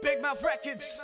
Big Mouth Records,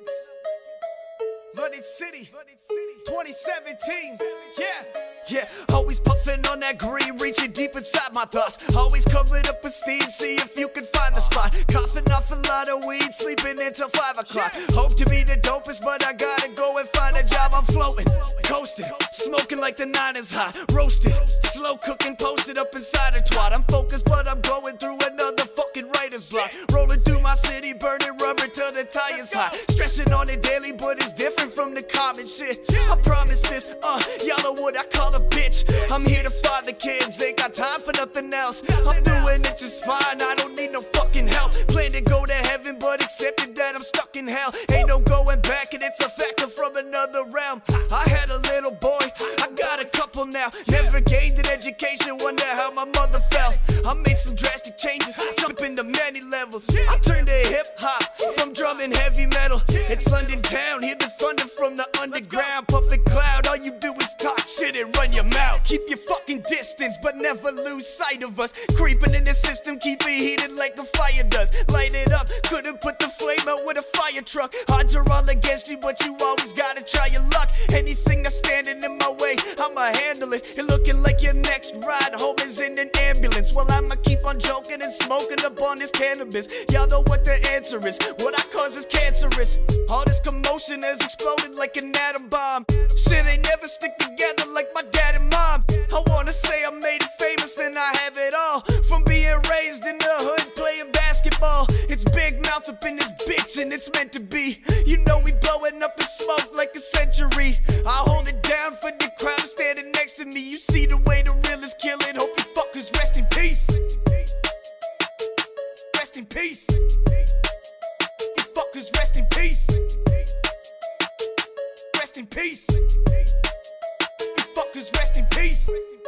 London City, 2017. Yeah, always puffin' on that green, reaching deep inside my thoughts. Always covered up with steam, see if you can find the spot. Coughing off a lot of weed, sleeping until 5 o'clock. Hope to be the dopest, but I gotta go and find a job. I'm floating, coasting, smoking like the 9 is hot. Roasted, slow cooking, posted up inside a twat. I'm focused, but I'm going through another fucking writer's block. Rolling through my city, burning rubber till the tires hot. Stressing on it daily, but it's different from the common shit. I promise this, y'all know what I call a bitch. I'm here to find the kids, ain't got time for nothing else. I'm doing it just fine, I don't need no fucking help. Plan to go to heaven, but accepted that I'm stuck in hell. Ain't no going back, and it's a factor from another realm. I had a little boy, I got a couple now. Never gained an education, wonder how my mother felt. I made some drastic changes, jumping to many levels. I turned to hip-hop, from drum and heavy metal. It's London town, hear the thunder from the underground. Puffin' cloud, all you do is talk shit and run your mouth. Keep your fucking distance, but never lose sight of us. Creeping in the system, keep it heated like a fire does. Light it up, couldn't put the flame out with a fire truck. Odds are all against you, but you always gotta try your luck. Anything that's standing in my way, I'ma handle it. You're looking like your next ride home is in an ambulance. Well, I'ma keep on joking and smoking up on this cannabis. Y'all know what the answer is, what I cause is cancerous. All this commotion has exploded like an atom bomb. Shit ain't never stick together like my dad and mom. I wanna say I made it famous and I have it all. From being raised in the hood playing basketball. It's Big Mouth up in this bitch and it's meant to be. You know we blowing up in smoke like a century. I hold it down for the crowd standing next to me. You see the way the realest kill it. Hope you fuckers rest in peace. Rest in peace. You fuckers rest in peace. Rest in peace. You fuckers rest in peace.